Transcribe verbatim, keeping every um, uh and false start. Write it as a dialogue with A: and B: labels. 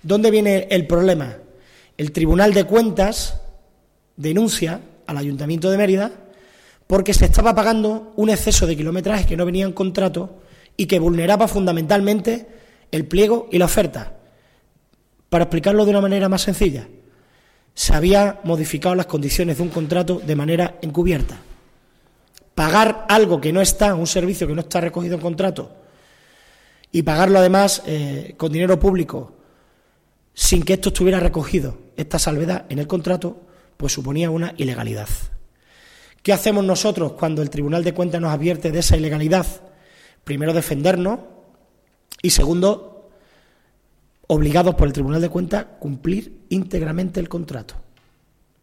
A: ¿Dónde viene el problema? El Tribunal de Cuentas denuncia al Ayuntamiento de Mérida porque se estaba pagando un exceso de kilometraje que no venía en contrato y que vulneraba fundamentalmente el pliego y la oferta. Para explicarlo de una manera más sencilla, se había modificado las condiciones de un contrato de manera encubierta. Pagar algo que no está, un servicio que no está recogido en contrato, y pagarlo además eh, con dinero público, sin que esto estuviera recogido, esta salvedad en el contrato, pues suponía una ilegalidad. ¿Qué hacemos nosotros cuando el Tribunal de Cuentas nos advierte de esa ilegalidad? Primero, defendernos y segundo, obligados por el Tribunal de Cuentas, cumplir íntegramente el contrato.